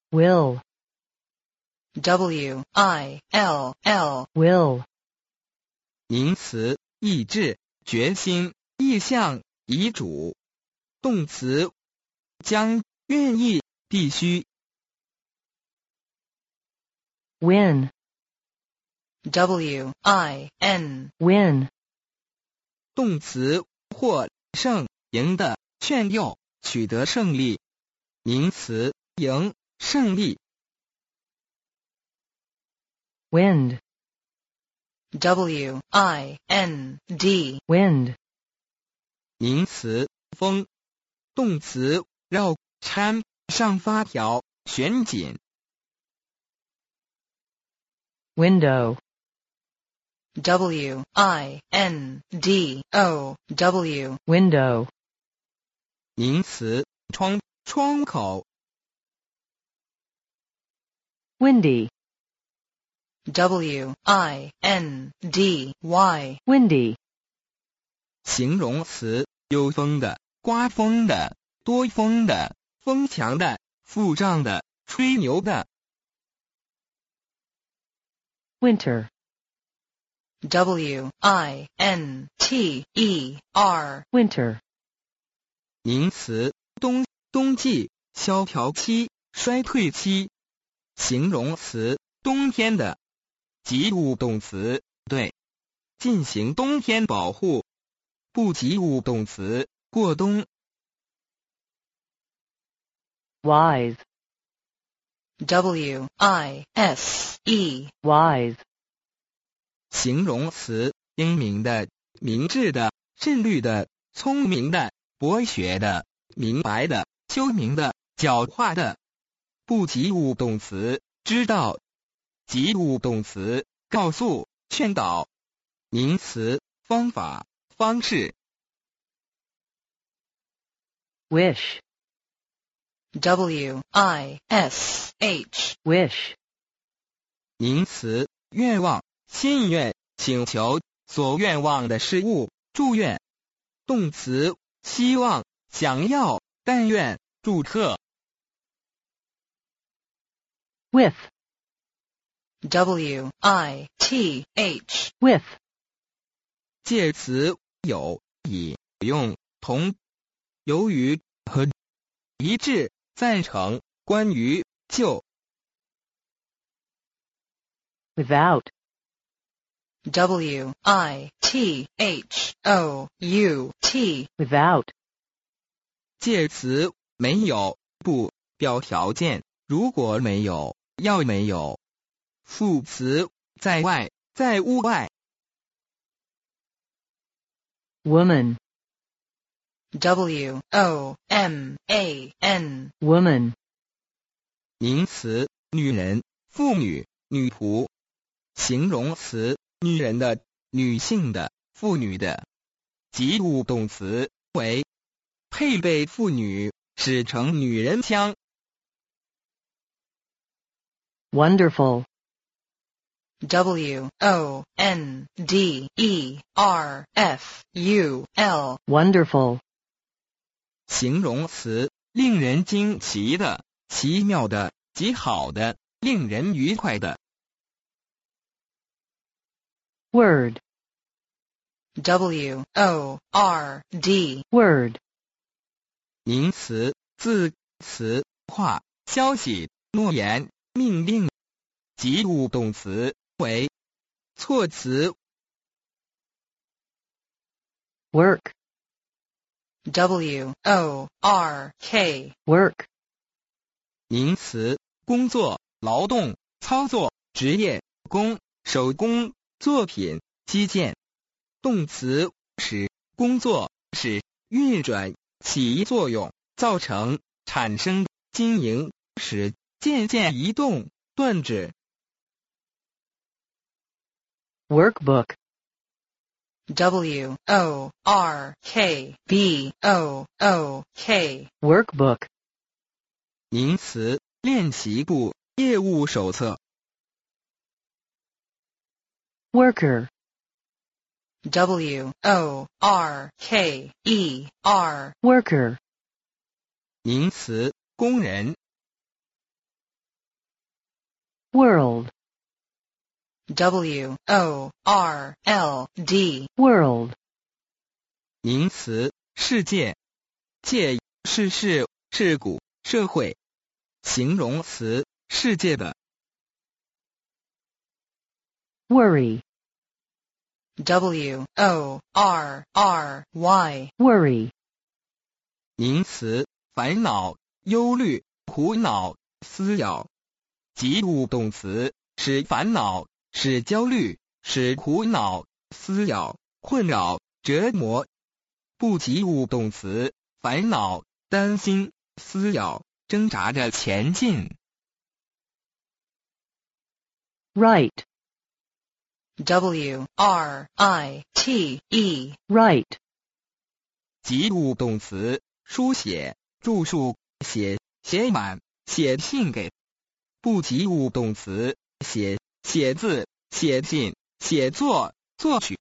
will, W-I-L-L, will, 名词意志、决心、意向、遗嘱。动词将、愿意、必须。 win, W-I-N, win, 动词获胜、赢的、炫耀、取得胜利。名词赢、胜利。 wind, W-I-N-D, wind, 名词风。动词绕、掺、上发条、旋紧。 window, W-I-N-D-O-W, window, 名词窗、窗口。 windy, W-I-N-D-Y, windy, 形容词有风的、刮风的、多风的、风强的、富胀的、吹牛的。 winter, W-I-N-T-E-R, winter, 名词冬、冬季、萧条期、衰退期。形容词冬天的。及物动词对，进行冬天保护。不及物动词过冬。 wise, W-I-S-E, wise, 形容词英明的、明智的、慎虑的、聪明的、博学的、明白的、聪明的、狡猾的。不及物动词知道。及物动词告诉、劝导。名词方法、方式。 wish, W-I-S-H, wish, 名词愿望、心愿、请求、所愿望的事物、祝愿。动词希望、想要、但愿、祝贺。 with, W-I-T-H, with, 介词有、以、用、同。由于、和。一致、赞成、关于、就。 without, W-I-T-H-O-U-T, without, 介词没有、不，表条件，如果没有，要没有。副词在外、在屋外。 woman, W-O-M-A-N, woman, 名词女人、妇女、女仆。形容词女人的、女性的、妇女的。及物动词为配备妇女，使成女人腔。 wonderful, W-O-N-D-E-R-F-U-L, wonderful, 形容词令人惊奇的、奇妙的、极好的、令人愉快的。 word, W-O-R-D, word, 名词字、词、话、消息、诺言、命令。及物动词为措辞。 work, W-O-R-K, work, 名词工作、劳动、操作、职业、工、手工、作品、基建。动词使工作、使运转、起作用、造成、产生、经营、使渐渐移动、断指。 workbook, W-O-R-K-B-O-O-K, workbook, 名词练习簿、业务手册。 worker, W-O-R-K-E-R, worker, 名词工人。 world, W-O-R-L-D, world, 名词，世界，界，是事，事故，社会。形容词，世界的。 worry, W-O-R-R-Y, worry, 名词，烦恼、忧虑、苦恼、思扰。及物动词，使烦恼，使焦虑，使苦恼，思扰，困扰，折磨。不及物动词，烦恼，担心，思扰，挣扎着前进。 right, W-R-I-T-E, right, 及物动词，书写、著述、写满、写信给。不及物动词，写字、写信、写作、作曲。